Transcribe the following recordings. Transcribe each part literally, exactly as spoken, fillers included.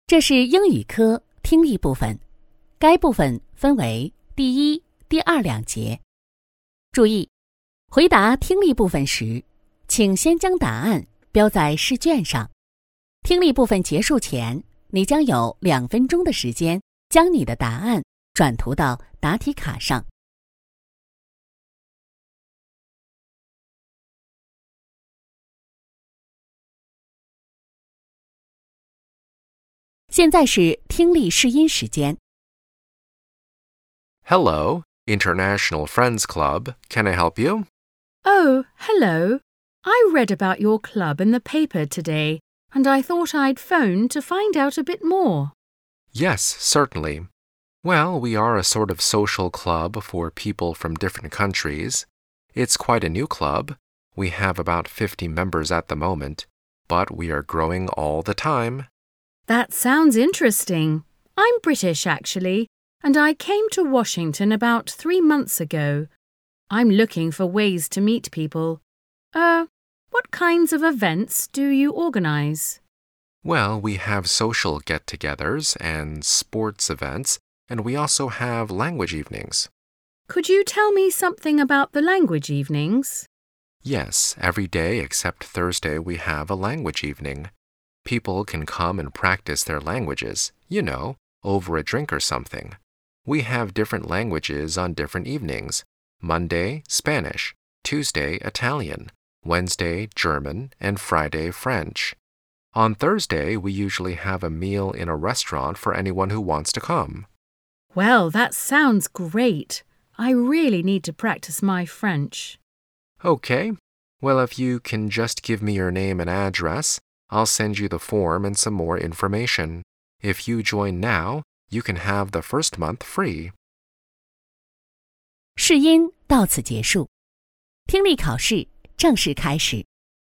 这是英语科听力部分，该部分分为第一、第二两节。注意，回答听力部分时，请先将答案标在试卷上。听力部分结束前，你将有两分钟的时间将你的答案转涂到答题卡上。现在是听力试音时间。 Hello, International Friends Club. Can I help you? Oh, hello. I read about your club in the paper today, and I thought I'd phone to find out a bit more. Yes, certainly. Well, we are a sort of social club for people from different countries. It's quite a new club. We have about fifty members at the moment, but we are growing all the time. That sounds interesting. I'm British, actually, and I came to Washington about three months ago. I'm looking for ways to meet people. Uh, what kinds of events do you organize? Well, we have social get-togethers and sports events, and we also have language evenings. Could you tell me something about the language evenings? Yes, every day except Thursday we have a language evening. People can come and practice their languages, you know, over a drink or something. We have different languages on different evenings. Monday, Spanish. Tuesday, Italian. Wednesday, German. And Friday, French. On Thursday, we usually have a meal in a restaurant for anyone who wants to come. Well, that sounds great. I really need to practice my French. Okay. Well, if you can just give me your name and address, I'll send you the form and some more information. If you join now, you can have the first month free. 试音到此结束，听力考试正式开始。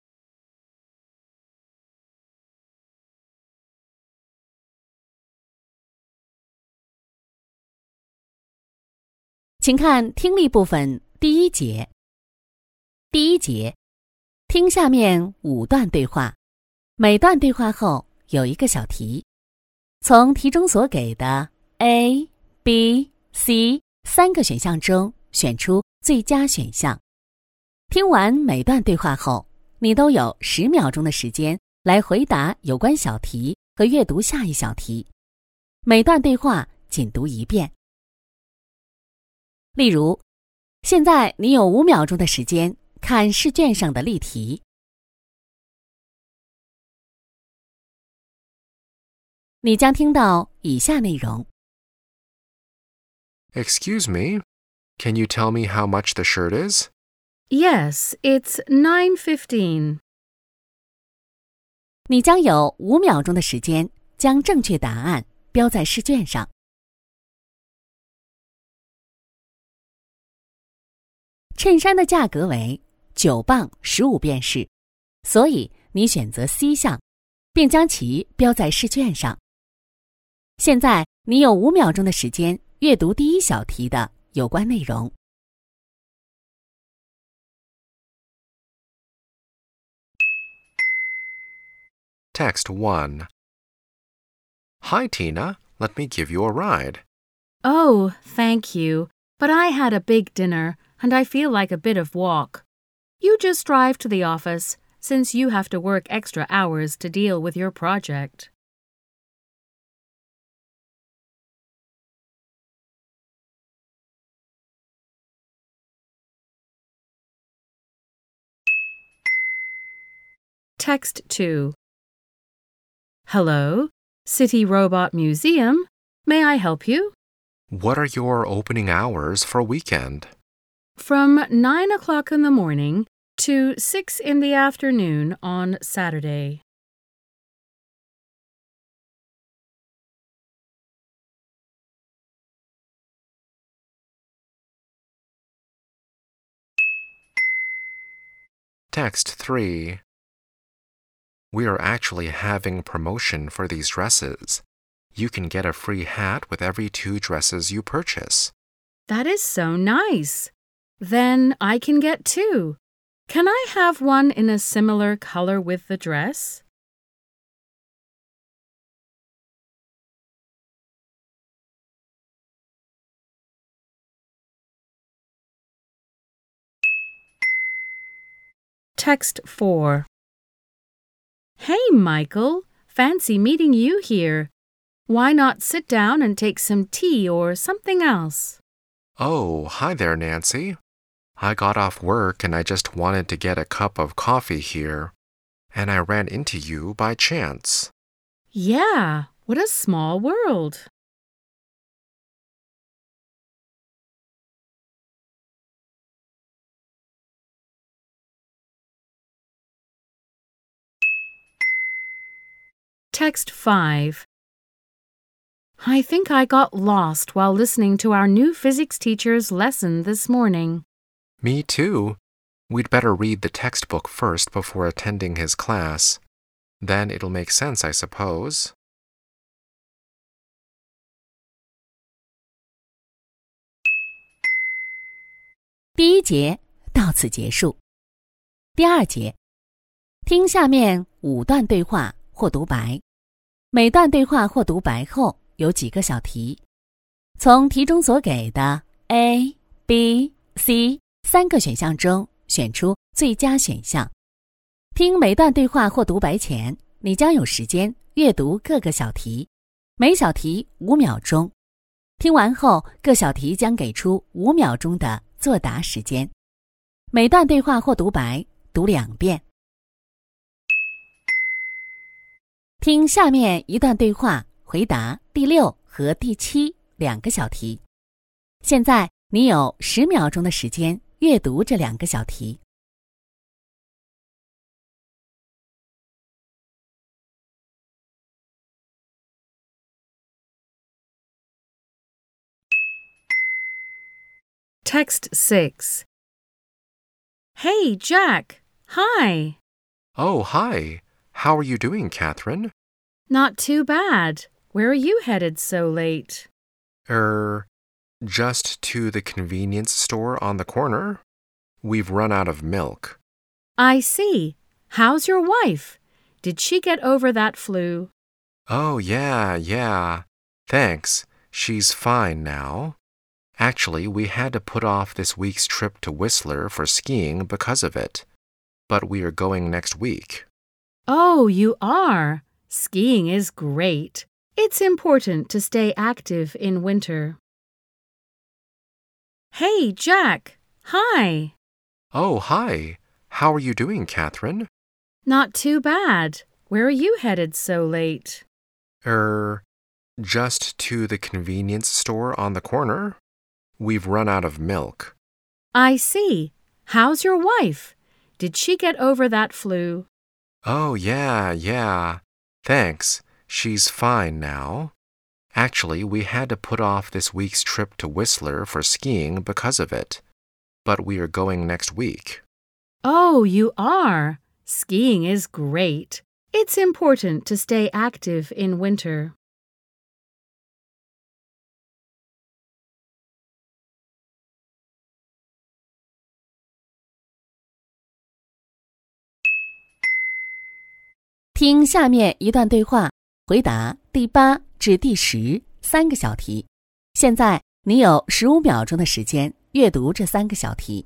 请看听力部分第一节。第一节，听下面五段对话，每段对话后有一个小题，从题中所给的 A、B、C 三个选项中选出最佳选项。听完每段对话后，你都有十秒钟的时间来回答有关小题和阅读下一小题。每段对话仅读一遍。例如，现在你有五秒钟的时间看试卷上的例题。你将听到以下内容。 Excuse me, can you tell me how much the shirt is? Yes, it's nine fifteen. 你将有五秒钟的时间将正确答案标在试卷上。衬衫的价格为九磅十五便士，所以你选择 C 项，并将其标在试卷上。现在你有五秒钟的时间阅读第一小题的有关内容。 Text one. Hi, Tina. Let me give you a ride. Oh, thank you. But I had a big dinner, and I feel like a bit of walk. You just drive to the office, since you have to work extra hours to deal with your project. Text two. Hello, City Robot Museum. May I help you? What are your opening hours for a weekend? From nine o'clock in the morning to six in the afternoon on Saturday. Text three. We are actually having promotion for these dresses. You can get a free hat with every two dresses you purchase. That is so nice. Then I can get two. Can I have one in a similar color with the dress? Text four. Hey, Michael. Fancy meeting you here. Why not sit down and take some tea or something else? Oh, hi there, Nancy. I got off work and I just wanted to get a cup of coffee here, and I ran into you by chance. Yeah, what a small world. Text five. I think I got lost while listening to our new physics teacher's lesson this morning. Me too. We'd better read the textbook first before attending his class. Then it'll make sense, I suppose. "第一节到此结束。第二节，听下面五段对话或独白，每段对话或独白后有几个小题，从题中所给的 A、B、C 三个选项中选出最佳选项。听每段对话或独白前，你将有时间阅读各个小题，每小题五秒钟。听完后，各小题将给出五秒钟的作答时间。每段对话或独白读两遍。听下面一段对话，回答第六和第七两个小题。现在你有十秒钟的时间阅读这两个小题。 Text six. Hey, Jack. Hi. Oh, hi. How are you doing, Catherine? Not too bad. Where are you headed so late? Er, just to the convenience store on the corner. We've run out of milk. I see. How's your wife? Did she get over that flu? Oh, yeah, yeah. Thanks. She's fine now. Actually, we had to put off this week's trip to Whistler for skiing because of it. But we are going next week. Oh, you are. Skiing is great. It's important to stay active in winter. Hey, Jack. Hi. Oh, hi. How are you doing, Catherine? Not too bad. Where are you headed so late? Er, just to the convenience store on the corner. We've run out of milk. I see. How's your wife? Did she get over that flu? Oh, yeah, yeah. Thanks. She's fine now. Actually, we had to put off this week's trip to Whistler for skiing because of it. But we are going next week. Oh, you are. Skiing is great. It's important to stay active in winter. "听下面一段对话，回答第八至第十三个小题。现在你有十五秒钟的时间阅读这三个小题。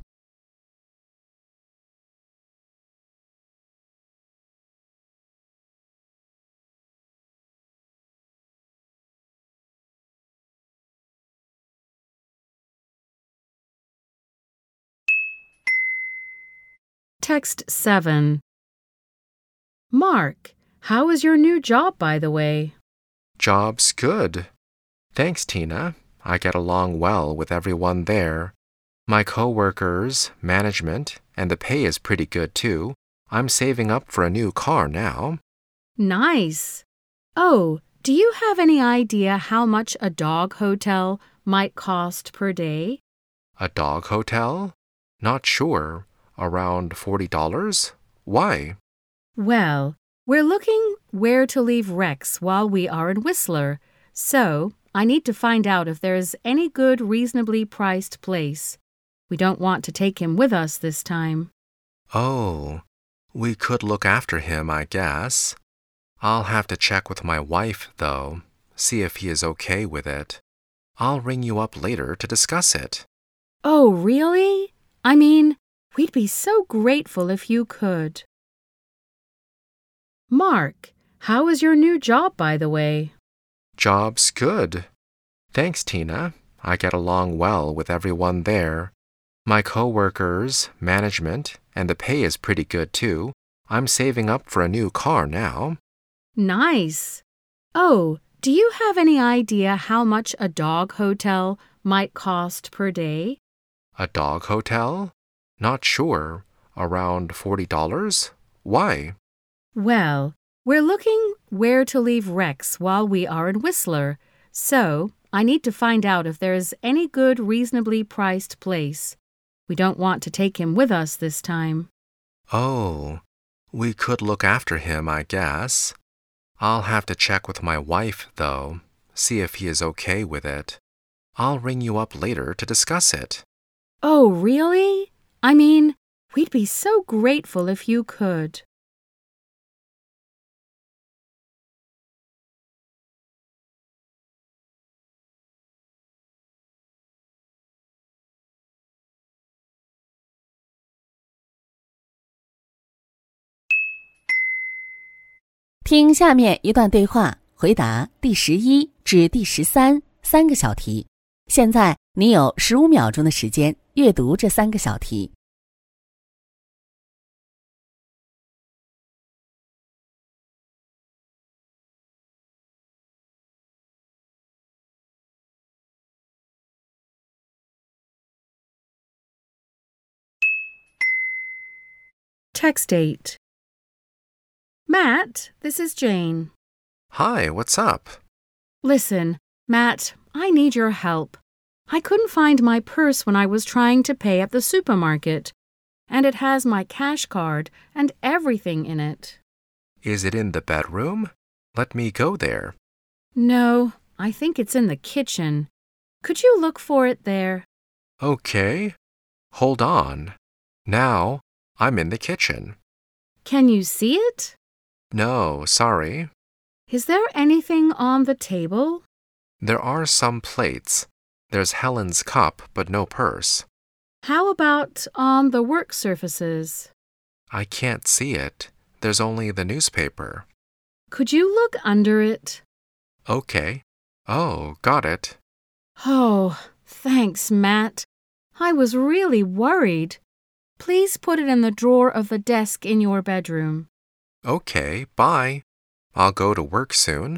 Text seven. Mark, how is your new job, by the way? Job's good. Thanks, Tina. I get along well with everyone there. My coworkers, management, and the pay is pretty good too. I'm saving up for a new car now. Nice. Oh, do you have any idea how much a dog hotel might cost per day? A dog hotel? Not sure. Around forty dollars? Why? Well, we're looking where to leave Rex while we are in Whistler, so I need to find out if there's any good reasonably priced place. We don't want to take him with us this time. Oh, we could look after him, I guess. I'll have to check with my wife, though, see if he is okay with it. I'll ring you up later to discuss it. Oh, really? I mean, we'd be so grateful if you could. Mark, how is your new job, by the way? Job's good. Thanks, Tina. I get along well with everyone there. My coworkers, management, and the pay is pretty good too. I'm saving up for a new car now. Nice. Oh, do you have any idea how much a dog hotel might cost per day? A dog hotel? Not sure. Around forty dollars? Why? Well, we're looking where to leave Rex while we are in Whistler, so I need to find out if there's any good reasonably priced place. We don't want to take him with us this time. Oh, we could look after him, I guess. I'll have to check with my wife, though, see if he is okay with it. I'll ring you up later to discuss it. Oh, really? I mean, we'd be so grateful if you could. “听下面一段对话，回答第十一至第十三三个小题。现在你有十五秒钟的时间阅读这三个小题。 Text eight. Matt, this is Jane. Hi, what's up? Listen, Matt, I need your help. I couldn't find my purse when I was trying to pay at the supermarket, and it has my cash card and everything in it. Is it in the bedroom? Let me go there. No, I think it's in the kitchen. Could you look for it there? Okay. Hold on. Now, I'm in the kitchen. Can you see it? No, sorry. Is there anything on the table? There are some plates. There's Helen's cup, but no purse. How about on the work surfaces? I can't see it. There's only the newspaper. Could you look under it? Okay. Oh, got it. Oh, thanks, Matt. I was really worried. Please put it in the drawer of the desk in your bedroom. Okay, bye. I'll go to work soon.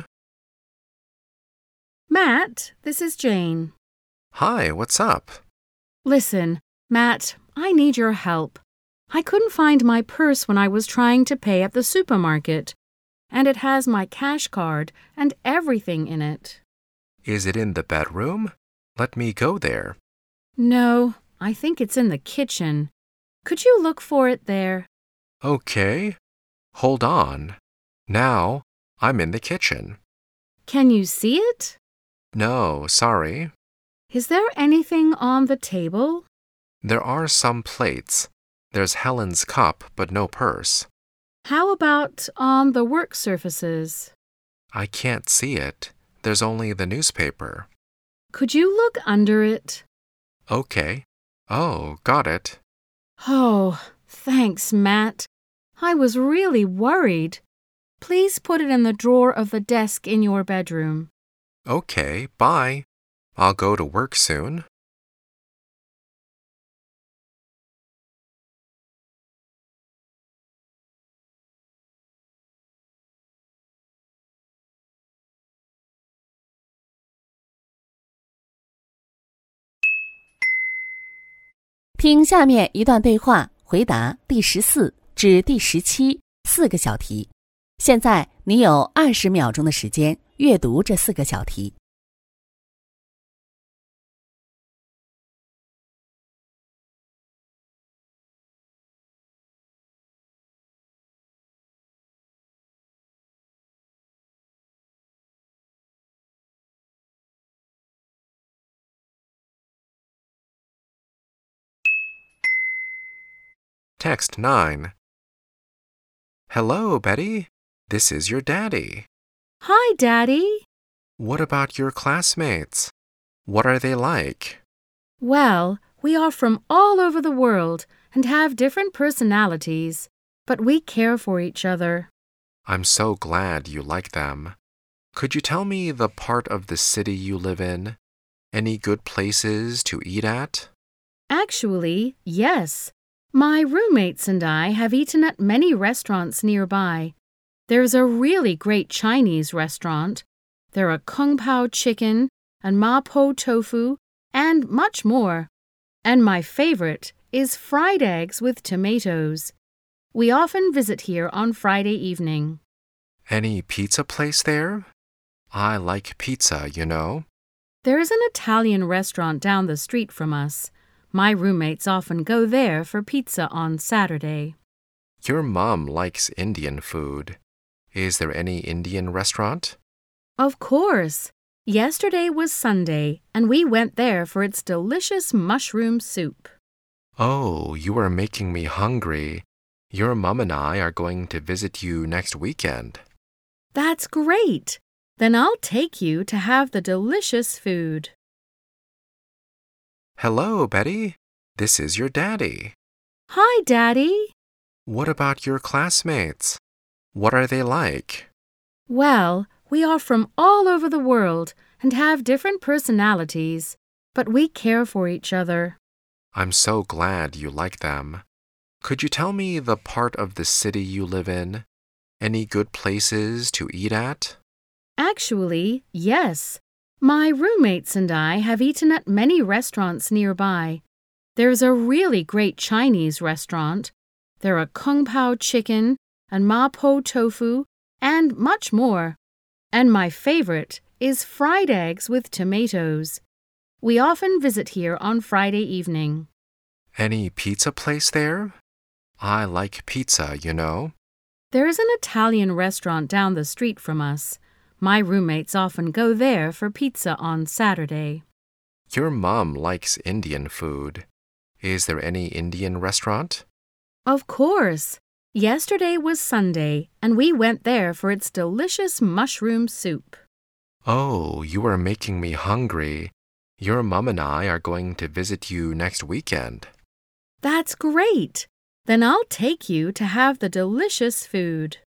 Matt, this is Jane. Hi, what's up? Listen, Matt, I need your help. I couldn't find my purse when I was trying to pay at the supermarket, and it has my cash card and everything in it. Is it in the bedroom? Let me go there. No, I think it's in the kitchen. Could you look for it there? Okay. Hold on. Now, I'm in the kitchen. Can you see it? No, sorry. Is there anything on the table? There are some plates. There's Helen's cup, but no purse. How about on the work surfaces? I can't see it. There's only the newspaper. Could you look under it? Okay. Oh, got it. Oh, thanks, Matt. I was really worried. Please put it in the drawer of the desk in your bedroom. Okay, bye. I'll go to work soon. “听下面一段对话，回答第十四至第十七四个小题。现在你有二十秒钟的时间阅读这四个小题。 Text nine. Hello, Betty. This is your daddy. Hi, Daddy. What about your classmates? What are they like? Well, we are from all over the world, and have different personalities, but we care for each other. I'm so glad you like them. Could you tell me the part of the city you live in? Any good places to eat at? Actually, yes. My roommates and I have eaten at many restaurants nearby. There's a really great Chinese restaurant. There are Kung Pao chicken and Mapo tofu and much more. And my favorite is fried eggs with tomatoes. We often visit here on Friday evening. Any pizza place there? I like pizza, you know. There's an Italian restaurant down the street from us. My roommates often go there for pizza on Saturday. Your mom likes Indian food. Is there any Indian restaurant? Of course. Yesterday was Sunday, and we went there for its delicious mushroom soup. Oh, you are making me hungry. Your mom and I are going to visit you next weekend. That's great. Then I'll take you to have the delicious food. Hello, Betty. This is your daddy. Hi, Daddy. What about your classmates? What are they like? Well, we are from all over the world and have different personalities, but we care for each other. I'm so glad you like them. Could you tell me the part of the city you live in? Any good places to eat at? Actually, yes. My roommates and I have eaten at many restaurants nearby. There's a really great Chinese restaurant. There are Kung Pao chicken and Mapo tofu and much more. And my favorite is fried eggs with tomatoes. We often visit here on Friday evening. Any pizza place there? I like pizza, you know. There's an Italian restaurant down the street from us. My roommates often go there for pizza on Saturday. Your mom likes Indian food. Is there any Indian restaurant? Of course. Yesterday was Sunday, and we went there for its delicious mushroom soup. Oh, you are making me hungry. Your mom and I are going to visit you next weekend. That's great. Then I'll take you to have the delicious food.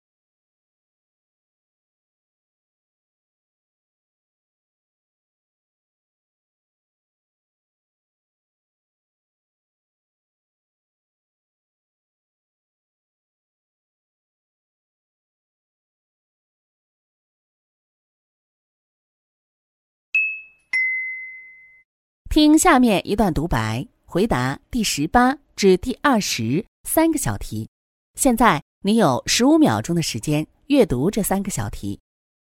“听下面一段独白，回答第十八至第二十三个小题。现在你有十五秒钟的时间阅读这三个小题。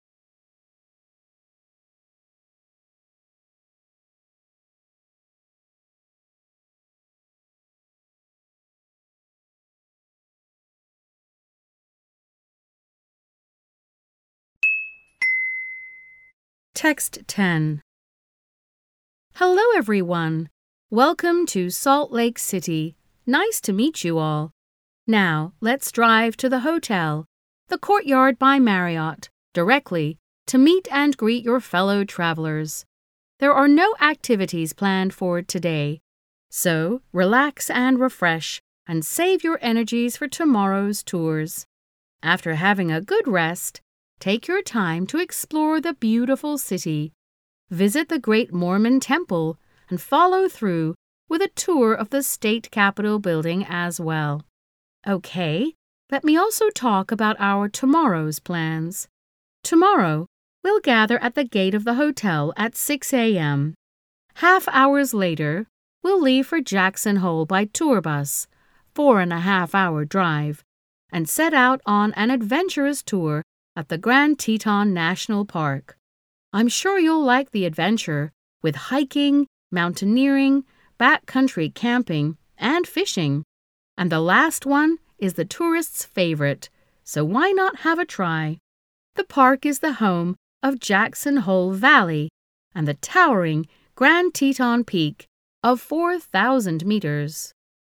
Text ten. Hello, everyone. Welcome to Salt Lake City. Nice to meet you all. Now, let's drive to the hotel, the Courtyard by Marriott, directly to meet and greet your fellow travelers. There are no activities planned for today, so relax and refresh and save your energies for tomorrow's tours. After having a good rest, take your time to explore the beautiful city. Visit the Great Mormon Temple and follow through with a tour of the State Capitol building as well. Okay, let me also talk about our tomorrow's plans. Tomorrow, we'll gather at the gate of the hotel at six a.m. Half hours later, we'll leave for Jackson Hole by tour bus, four and a half hour drive, and set out on an adventurous tour at the Grand Teton National Park. I'm sure you'll like the adventure with hiking, mountaineering, backcountry camping, and fishing. And the last one is the tourists' favorite, so why not have a try? The park is the home of Jackson Hole Valley and the towering Grand Teton Peak of four thousand meters.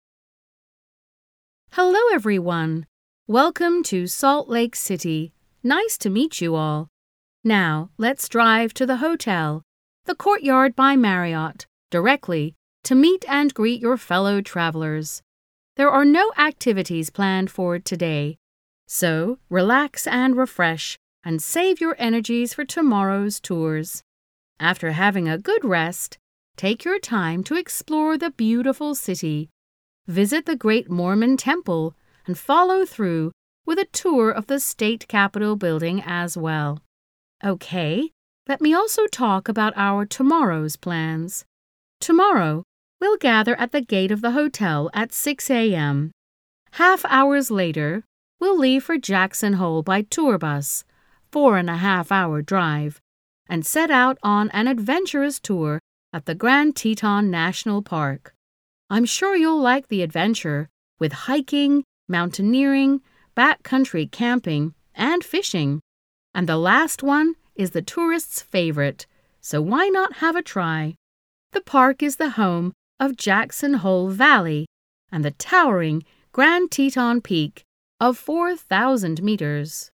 Hello, everyone. Welcome to Salt Lake City. Nice to meet you all. Now, let's drive to the hotel, the Courtyard by Marriott, directly to meet and greet your fellow travelers. There are no activities planned for today, so relax and refresh and save your energies for tomorrow's tours. After having a good rest, take your time to explore the beautiful city. Visit the Great Mormon Temple and follow through with a tour of the State Capitol building as well. Okay, let me also talk about our tomorrow's plans. Tomorrow, we'll gather at the gate of the hotel at six a.m. Half hours later, we'll leave for Jackson Hole by tour bus, four and a half hour drive, and set out on an adventurous tour at the Grand Teton National Park. I'm sure you'll like the adventure with hiking, mountaineering, backcountry camping, and fishing. And the last one is the tourists' favorite, so why not have a try? The park is the home of Jackson Hole Valley and the towering Grand Teton Peak of four thousand meters.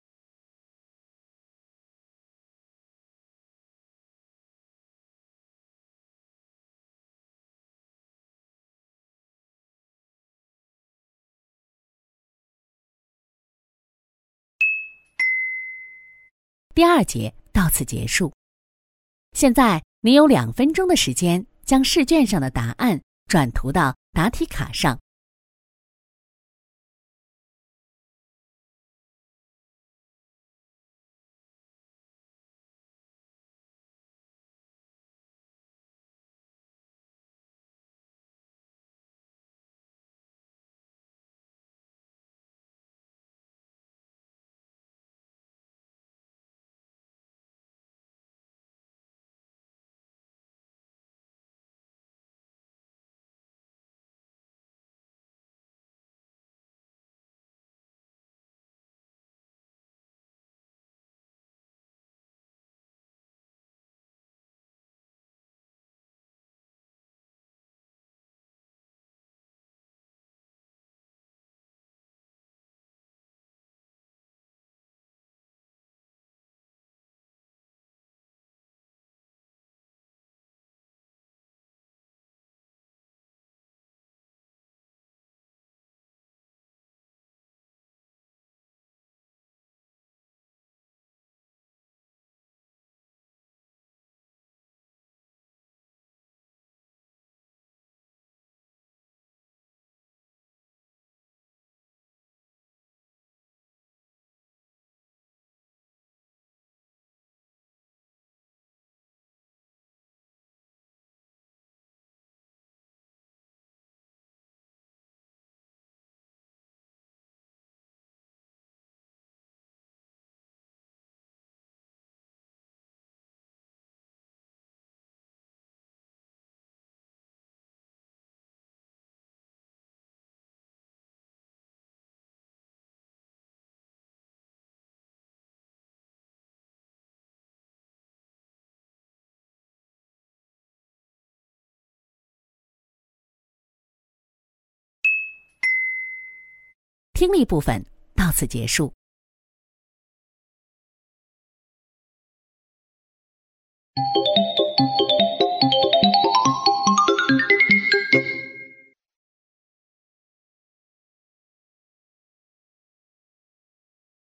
第二节到此结束。现在你有两分钟的时间将试卷上的答案转涂到答题卡上。听力部分到此结束。